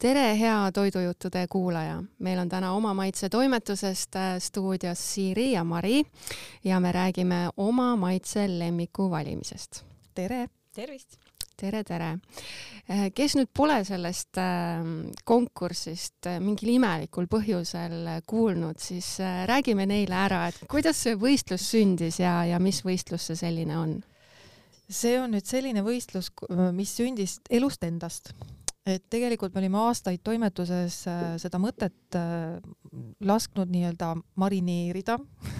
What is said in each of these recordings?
Tere, hea toidujuttude kuulaja! Meil on täna Oma Maitse toimetusest stuudios Siiri ja Mari ja me räägime oma maitse lemmiku valimisest. Tere! Tervist! Tere, tere! Kes nüüd pole sellest konkursist mingil imelikul põhjusel kuulnud, siis räägime neile ära, et kuidas see võistlus sündis ja mis võistlus see selline on? See on nüüd selline võistlus, mis sündis elust endast. Et tegelikult me olime aastaid toimetuses seda mõtet lasknud nii-öelda marineerida,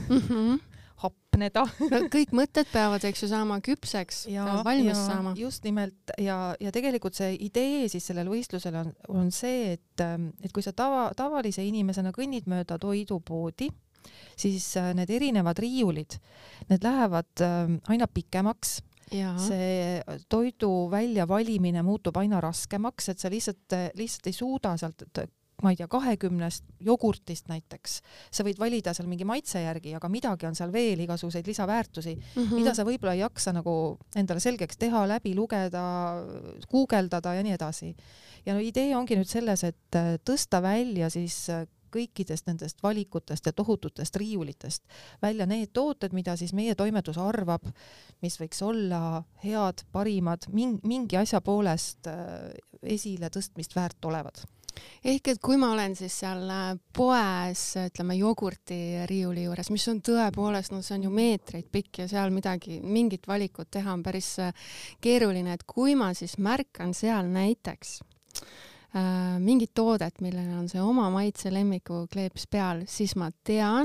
hapneda. Kõik mõtted peavad, eks ju, saama küpseks, valmis saama. Just nimelt ja tegelikult see idee siis sellel võistlusel on see, et kui sa tavalise inimesena kõnnid mööda toidupoodi, siis need erinevad riiulid, need lähevad aina pikemaks. Ja. See toidu välja valimine muutub aina raskemaks, et sa lihtsalt ei suuda sealt, ma ei tea, 20 jogurtist näiteks. Sa võid valida seal mingi maitse järgi, aga midagi on seal veel igasuguseid lisaväärtusi, mida sa võib-olla ei jaksa nagu endale selgeks teha, läbi lugeda, guugeldada ja nii edasi. Ja idee ongi nüüd selles, et tõsta välja siis kõikidest nendest valikutest ja tohututest riiulitest välja need tooted, mida siis meie toimetus arvab, mis võiks olla head, parimad, mingi asja poolest esile tõstmist väärt olevad. Ehk et kui ma olen siis seal poes, ütleme, jogurti riiuli juures, mis on tõepoolest, see on ju meetreid pikk ja seal mingit valikut teha on päris keeruline, et kui ma siis märkan seal näiteks mingit toodet, millele on see oma maitse lemmiku kleeps peal, siis ma tean,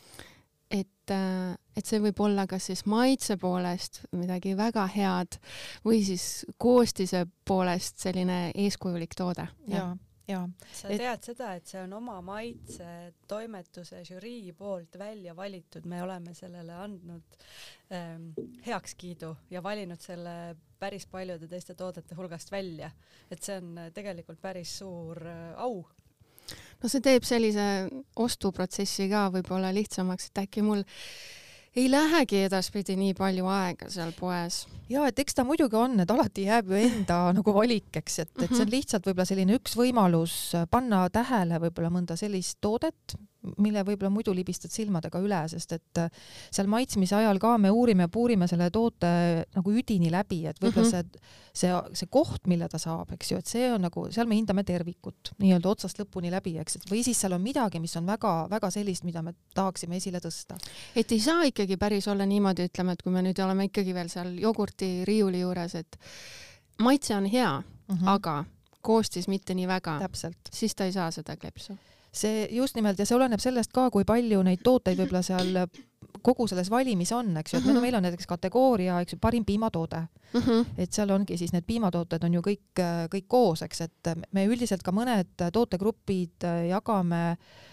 et see võib olla kas siis maitse poolest midagi väga head või siis koostise poolest selline eeskujulik toode. Ja. Sa tead seda, et see on oma maitse toimetuse žürii poolt välja valitud. Me oleme sellele andnud heakskiidu ja valinud selle päris paljude teiste toodete hulgast välja. Et see on tegelikult päris suur au. No see teeb sellise ostuprotsessi ka võib-olla lihtsamaks, et äkki mul ei lähegi edaspidi nii palju aega seal poes. Ja, et eks ta muidugi on, et alati jääb ju enda nagu valikeks, et see on lihtsalt võib-olla selline üks võimalus panna tähele võib-olla mõnda sellist toodet, mille võib-olla muidu libistad silmadega üle, sest et seal maitsmise ajal ka me uurime ja puurime selle toote nagu üdini läbi, et võib-olla see koht, mille ta saab, eks ju, et see on nagu, seal me hindame tervikut, nii-öelda otsast lõpuni läbi, eks, või siis seal on midagi, mis on väga, väga sellist, mida me tahaksime esile tõsta. Et ei saa ikkagi päris olla niimoodi, ütleme, et kui me nüüd oleme ikkagi veel seal jogurti riiuli juures, et maitse on hea, aga koostis mitte nii väga, täpselt. Siis ta ei saa seda klepsu. See just nimelt ja see oleneb sellest ka, kui palju neid tooteid võib-olla seal kogu selles valimis on, eks ju, et meil on näiteks kategooria, eks ju, parim piimatoode. Et seal ongi siis need piimatooted on ju kõik koos, eks, et me üldiselt ka mõned tootegrupid jagame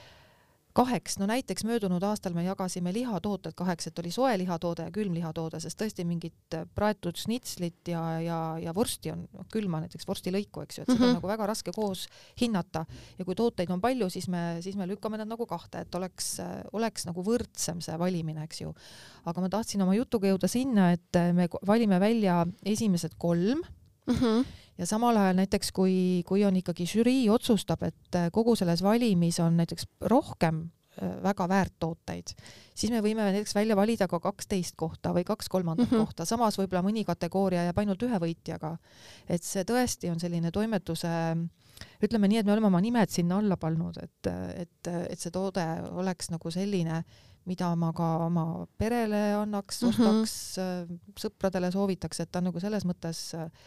2, no näiteks möödunud aastal me jagasime lihatooted 2, et oli soe lihatoode ja külm lihatoode, sest tõesti mingit praetud snitslit ja vorsti on külma, näiteks vorstilõiku, eks ju, et seda on nagu väga raske koos hinnata ja kui tooteid on palju, siis me lükkame nad nagu 2, et oleks nagu võrdsem see valimine, eks ju. Aga ma tahtsin oma jutuga jõuda sinna, et me valime välja esimesed 3 ja samal ajal näiteks, kui on ikkagi žürii otsustab, et kogu selles valimis on näiteks rohkem väga väärt tooteid, siis me võime näiteks välja valida ka 12 kohta või 2/3 kohta. Samas võib-olla mõni kategooria jääb ainult 1 võitjaga. Et see tõesti on selline toimetuse, ütleme nii, et me oleme oma nimed sinna alla pannud, et see toode oleks nagu selline, mida ma ka oma perele annaks, ostaks, sõpradele soovitaks, et ta nagu selles mõttes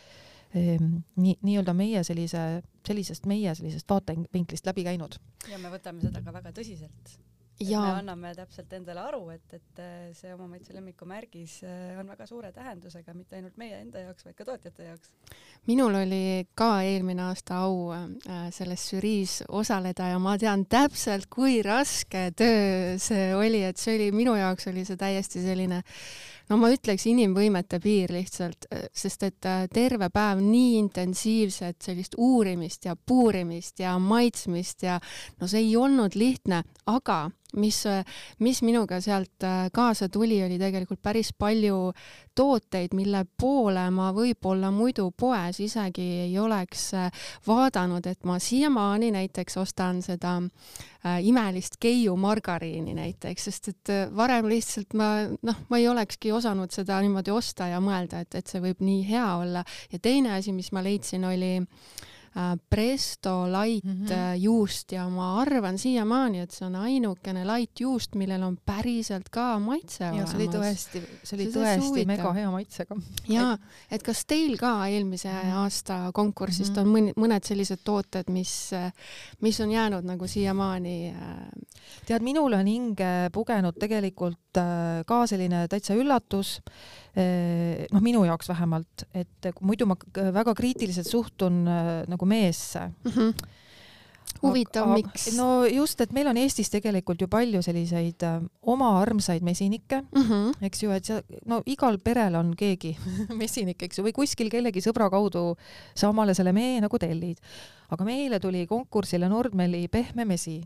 nii-öelda meie sellisest vaatevinklist läbi käinud. Ja me võtame seda ka väga tõsiselt. Me anname täpselt endale aru, et see oma maitse lemmiku märgis on väga suure tähendusega, mitte ainult meie enda jaoks, vaid ka tootjate jaoks. Minul oli ka eelmine aasta au selles žüriis osaleda ja ma tean täpselt, kui raske töö see oli, et see oli, minu jaoks oli see täiesti selline, no ma ütleks inimvõimete piir lihtsalt, sest et terve päev nii intensiivset sellist uurimist ja puurimist ja maitsmist ja no see ei olnud lihtne, aga mis minuga sealt kaasa tuli, oli tegelikult päris palju tooteid, mille poole ma võib-olla muidu poes isegi ei oleks vaadanud, et ma siiamaani näiteks ostan seda imelist Keiu margariini näiteks, sest et varem lihtsalt ma ei olekski osanud seda niimoodi osta ja mõelda, et see võib nii hea olla. Ja teine asi, mis ma leidsin, oli Presto Light juust ja ma arvan siiamaani, et see on ainukene light juust, millel on päriselt ka maitse olemas. See oli tõesti mega hea maitsega. Ja, et kas teil ka eelmise aasta konkursist on mõned sellised tooted, mis on jäänud nagu siiamaani? Tead, minul on hinge pugenud tegelikult ka selline täitsa üllatus, minu jaoks vähemalt, et muidu ma väga kriitiliselt suhtun nagu meesse. Huvitav, miks? No just, et meil on Eestis tegelikult ju palju selliseid oma armsaid mesinikke, eks ju, et igal perel on keegi mesinik, eks ju, või kuskil kellegi sõbra kaudu sa omale selle mee nagu tellid. Aga meile tuli konkursile Nordmeli pehme mesi.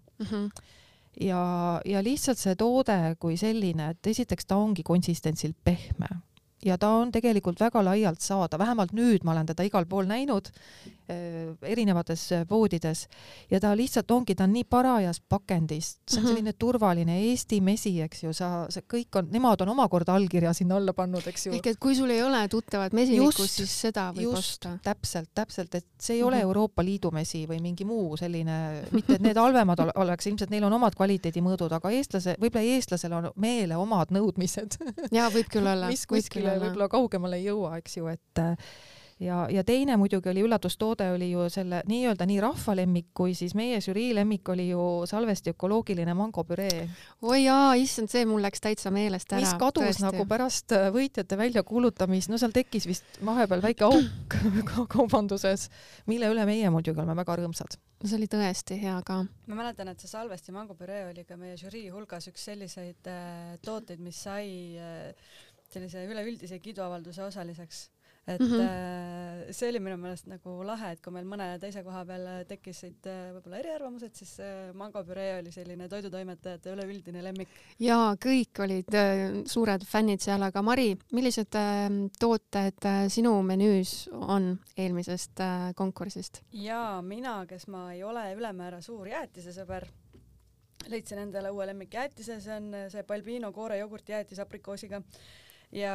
Ja lihtsalt see toode kui selline, et esiteks ta ongi konsistentsilt pehme ja ta on tegelikult väga laialt saada, vähemalt nüüd ma olen teda igal pool näinud erinevates poodides ja ta lihtsalt ongi, ta on nii parajas pakendist, see on selline turvaline Eesti mesi, eks ju, nemad on omakorda allkirja sinna alla pannud, eks ju. Ehk et kui sul ei ole tuttavat mesinikust, siis seda võib osta. Täpselt, et see ei ole Euroopa Liidu mesi või mingi muu selline, mitte et need halvemad oleks, ilmselt neil on omad kvaliteedimõõdud, aga võib-olla eestlasel on meele omad nõudmised. Ja võib küll olla. Mis kuskile võib-olla kaugemale ei jõua, eks ju, et ja teine muidugi oli üllatustoode, oli ju selle nii-öelda nii rahva lemmik, kui siis meie žürii lemmik oli ju Salvesti ökoloogiline mangopüree. Oi jaa, issand, see mul läks täitsa meelest ära. Mis kadus tõesti nagu pärast võitjate väljakuulutamist, seal tekkis vist vahepeal väike auk kaubanduses, mille üle meie muidugi oleme väga rõõmsad. See oli tõesti hea ka. Ma mäletan, et see Salvesti mangopüree oli ka meie žürii hulgas üks selliseid tooteid, mis sai sellise üleüldise kiiduavalduse osaliseks. Et see oli minu meelest nagu lahe, et kui meil mõne teise koha peal tekkisid võib-olla eriarvamused, siis mangopüree oli selline toidutoimetajate üleüldine lemmik. Ja kõik olid suured fännid seal, aga Mari, millised tooted sinu menüüs on eelmisest konkursist? Ja mina, kes ma ei ole ülemäära suur jäätise sõber, leidsin endale uue lemmik jäätise, see on see Balbino koore jogurt jäätis aprikoosiga ja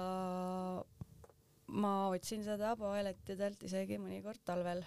ma otsin seda poelettidelt isegi mõnikord talvel.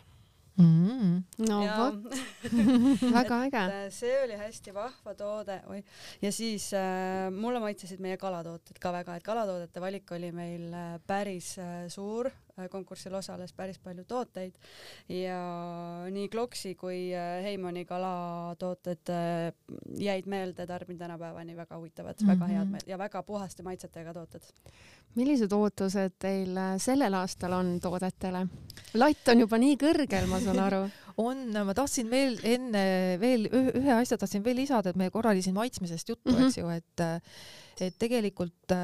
No vot, väga äge. See oli hästi vahva toode. Ja siis mulle maitsesid meie kalatooted ka väga, et kalatoodete valik oli meil päris suur, konkursil osales päris palju tooteid ja nii Kloksi kui Heimani kalatooted jäid meelde, tarbin tänapäevani väga huvitavad, väga head ja väga puhaste maitsetega tooted. Millised ootused teil sellel aastal on toodetele? Latt on juba nii kõrgel, ma saan aru. Ma tahtsin veel ühe asja tahtsin veel lisada, et me korra oli siin maitsmisest juttu, eks ju, et tegelikult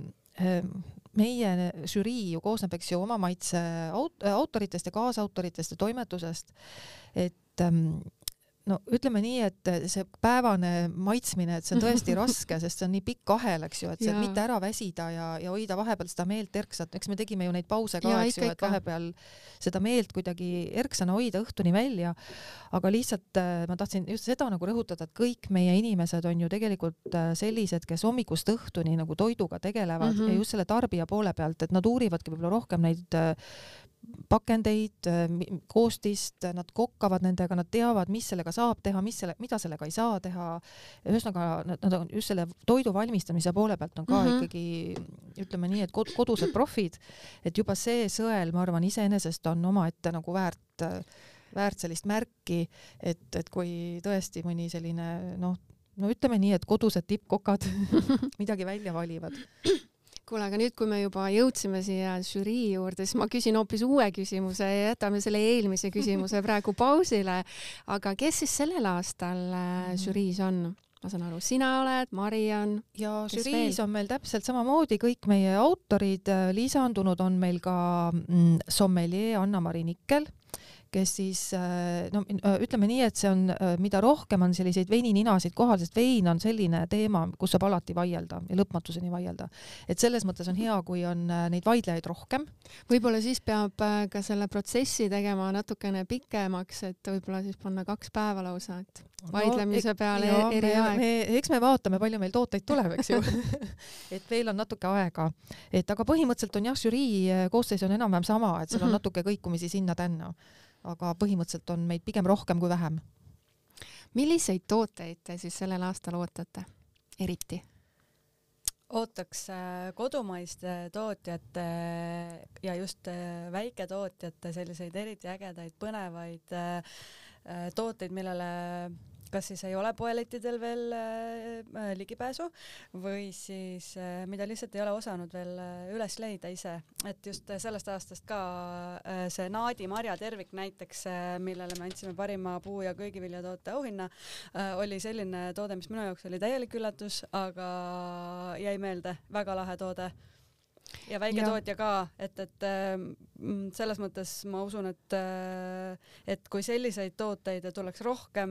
meie žürii ju koosneb, eks ju, oma maitse autoritest ja kaasautoritest ja toimetusest, et ütleme nii, et see päevane maitsmine, et see on tõesti raske, sest see on nii pikk ahel, eks ju, et see mitte ära väsida ja hoida vahepeal seda meelt erksat. Eks me tegime ju neid pause ka, eks ju, et vahepeal seda meelt kuidagi erksana hoida õhtuni välja. Aga lihtsalt ma tahtsin just seda nagu rõhutada, et kõik meie inimesed on ju tegelikult sellised, kes hommikust õhtuni nagu toiduga tegelevad ja just selle tarbija poole pealt, et nad uurivadki võib-olla rohkem neid pakendeid, koostist, nad kokkavad nendega, nad teavad, mis sellega saab teha, mida sellega ei saa teha. Ühesõnaga, nad on just selle toidu valmistamise poole pealt on ka ikkagi, ütleme nii, et kodused profid, et juba see sõel, ma arvan, iseenesest on omaette nagu väärt sellist märki, et kui tõesti mõni selline, ütleme nii, et kodused tippkokad midagi välja valivad. Kuule, aga nüüd, kui me juba jõudsime siia žürii juurde, siis ma küsin hoopis uue küsimuse ja jätame selle eelmise küsimuse praegu pausile. Aga kes siis sellel aastal žüriis on? Ma saan aru, sina oled, Marian. Ja žüriis on meil täpselt samamoodi kõik meie autorid. Lisandunud on meil ka sommelier Anna-Mari Nikkel, kes siis no ütleme nii, et see on, mida rohkem on selliseid veinininasid kohal, sest vein on selline teema, kus saab alati vaielda ja lõpmatuseni vaielda. Et selles mõttes on hea, kui on neid vaidlejaid rohkem. Võib-olla siis peab ka selle protsessi tegema natukene pikemaks, et võib-olla siis panna 2 päeva lausa, et vaidlemise peale eri aeg. Eks me vaatame, palju meil tooteid tuleb, eks ju. Et veel on natuke aega. Et aga põhimõtteliselt on jah, žürii koosseis on enam-vähem sama, et seal on natuke kõikumisi sinna-tänna. Aga põhimõtteliselt on meid pigem rohkem kui vähem. Milliseid tooteid te siis sellel aastal ootate eriti? Ootaks kodumaiste tootjate ja just väiketootjate selliseid eriti ägedaid, põnevaid tooteid, millele kas siis ei ole poelettidel veel ligipääsu või siis mida lihtsalt ei ole osanud veel üles leida ise. Et just sellest aastast ka see Naadi marja tervik näiteks, millele me andsime parima puu- ja köögiviljatoote auhinna, oli selline toode, mis minu jaoks oli täielik üllatus, aga jäi meelde, väga lahe toode. Ja väiketootja ka, et selles mõttes ma usun, et kui selliseid tooteid tuleks rohkem,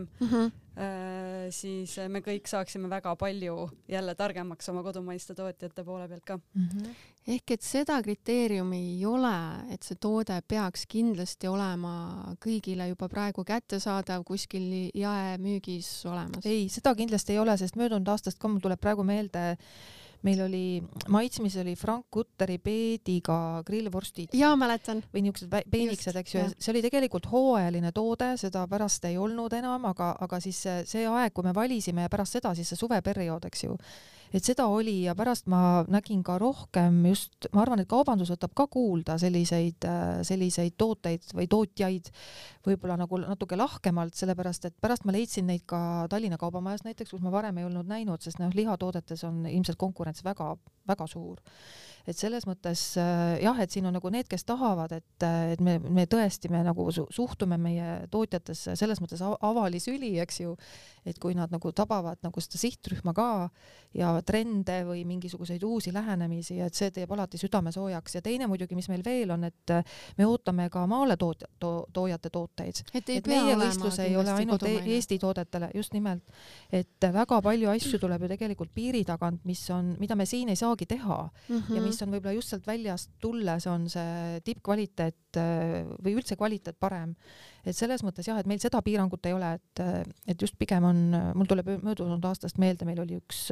siis me kõik saaksime väga palju jälle targemaks oma kodumaiste tootjate poole pealt ka. Ehk et seda kriteeriumi ei ole, et see toode peaks kindlasti olema kõigile juba praegu kättesaadav kuskil jaemüügis olemas. Ei, seda kindlasti ei ole, sest möödunud aastast ka mul tuleb praegu meelde, meil oli maitsmis oli Frank Kutteri peediga grillvorstid. Jaa, mäletan. Või niisugused peeniksed, eks ju. See oli tegelikult hooajaline toode, seda pärast ei olnud enam, aga siis see aeg, kui me valisime ja pärast seda siis see suveperiood, eks ju. Et seda oli ja pärast ma nägin ka rohkem just, ma arvan, et kaubandus võtab ka kuulda selliseid tooteid või tootjaid võib-olla nagu natuke lahkemalt, sellepärast et pärast ma leidsin neid ka Tallinna kaubamajas näiteks, kus ma varem ei olnud näinud, sest lihatoodetes on ilmselt konkurents väga, väga suur. Et selles mõttes jah, et siin on nagu need, kes tahavad, et me tõesti nagu suhtume meie tootjatesse selles mõttes avalisüli, eks ju, et kui nad nagu tabavad nagu seda sihtrühma ka ja trende või mingisuguseid uusi lähenemisi, et see teeb alati südame soojaks. Ja teine muidugi, mis meil veel on, et me ootame ka maale toojate tooteid. Et meie võistlus ei ole ainult Eesti toodetele, just nimelt, et väga palju asju tuleb ju tegelikult piiri tagant, mida me siin ei saagi teha ja mis on võib-olla just sealt väljast tulles on see tippkvaliteet või üldse kvaliteet parem. Et selles mõttes jah, et meil seda piirangut ei ole, et just pigem on, mul tuleb möödunud aastast meelde, meil oli üks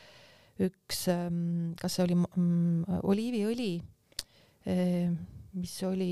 kas see oli oliiviõli, mis oli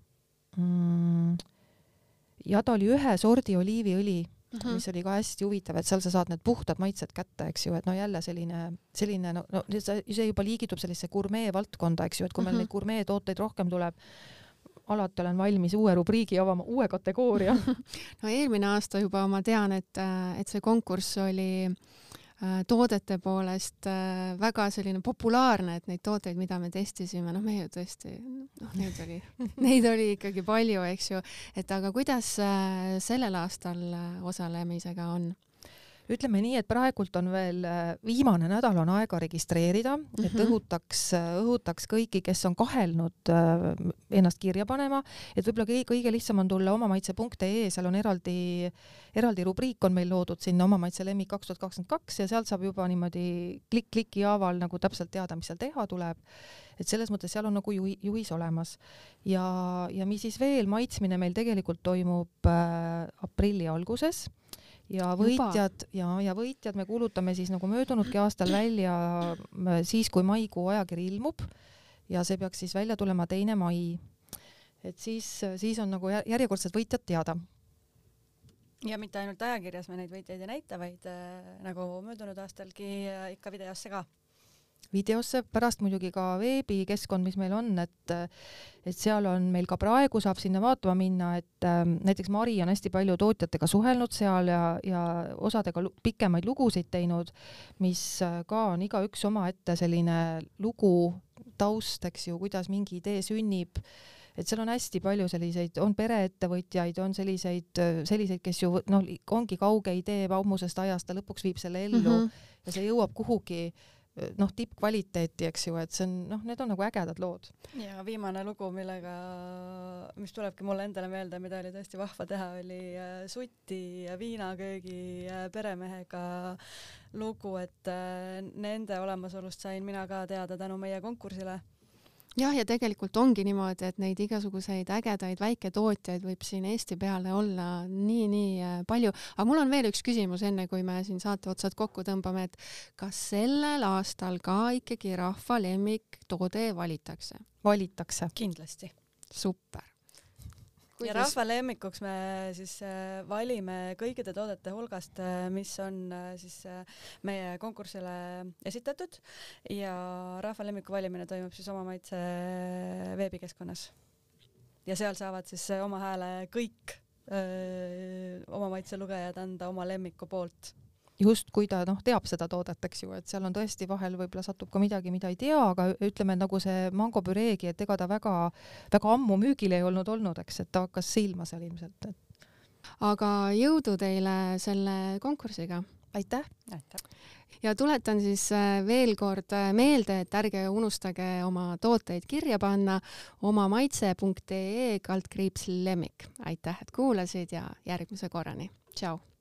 ja ta oli ühe sordi oliiviõli, mis oli ka hästi huvitav, et seal sa saad need puhtad maitsed kätte, eks ju, et no jälle selline see juba liigitub sellise gurmee valdkonda, eks ju, et kui meil neid gurmee tooteid rohkem tuleb, alati olen valmis uue rubriigi avama, uue kategooria. No eelmine aasta juba ma tean, et see konkurss oli toodete poolest väga selline populaarne, et neid tooteid, mida me testisime, me ju tõesti, neid oli ikkagi palju, eks ju, et aga kuidas sellel aastal osalemisega on? Ütleme nii, et praegult on veel viimane nädal on aega registreerida, et õhutaks kõiki, kes on kahelnud ennast kirja panema, et võib-olla kõige lihtsam on tulla omamaitse.ee, seal on eraldi rubriik on meil loodud sinna Omamaitse lemmik 2022 ja sealt saab juba niimoodi kliki haaval nagu täpselt teada, mis seal teha tuleb. Et selles mõttes seal on nagu juhis olemas. Ja mis siis veel, maitsmine meil tegelikult toimub aprilli alguses. Ja võitjad me kuulutame siis nagu möödunudki aastal välja siis, kui maikuu ajakiri ilmub ja see peaks siis välja tulema 2. mai. Et siis on nagu järjekordselt võitjad teada. Ja mitte ainult ajakirjas me neid võitjaid ei näita, vaid nagu möödunud aastalgi ikka videosse ka. Videosse, pärast muidugi ka veebikeskkond, mis meil on, et seal on meil ka praegu saab sinna vaatama minna, et näiteks Mari on hästi palju tootjatega suhelnud seal ja osadega pikemaid lugusid teinud, mis ka on igaüks oma ette selline lugu, taust, eks ju, kuidas mingi idee sünnib, et seal on hästi palju selliseid, on pereettevõtjaid, on selliseid, kes ju ongi kauge idee ammusest ajast, ta lõpuks viib selle ellu ja see jõuab kuhugi tippkvaliteeti, eks ju, et see on, need on nagu ägedad lood. Ja viimane lugu, mis tulebki mulle endale meelde, mida oli tõesti vahva teha, oli Suti ja viinaköögi peremehega lugu, et nende olemasolust sain mina ka teada tänu meie konkursile. Jah, ja tegelikult ongi niimoodi, et neid igasuguseid ägedaid väiketootjaid võib siin Eesti peale olla nii palju. Aga mul on veel üks küsimus, enne kui me siin saate otsad kokku tõmbame, et kas sellel aastal ka ikkagi rahva lemmiktoode valitakse? Valitakse. Kindlasti. Super. Ja rahva lemmikuks me siis valime kõikide toodete hulgast, mis on siis meie konkursile esitatud ja rahva lemmiku valimine toimub siis Oma Maitse veebikeskkonnas. Ja seal saavad siis oma hääle kõik Oma Maitse lugejad anda oma lemmiku poolt. Just kui ta teab seda toodet, eks ju, et seal on tõesti vahel võib-olla satub ka midagi, mida ei tea, aga ütleme nagu see mangopüreegi, et ega ta väga ammu müügil ei olnud, eks, et ta hakkas silma seal ilmselt. Aga jõudu teile selle konkursiga. Aitäh! Ja tuletan siis veel kord meelde, et ärge unustage oma tooteid kirja panna omamaitse.ee/lemmik. Aitäh, et kuulasid ja järgmise korrani. Tšau!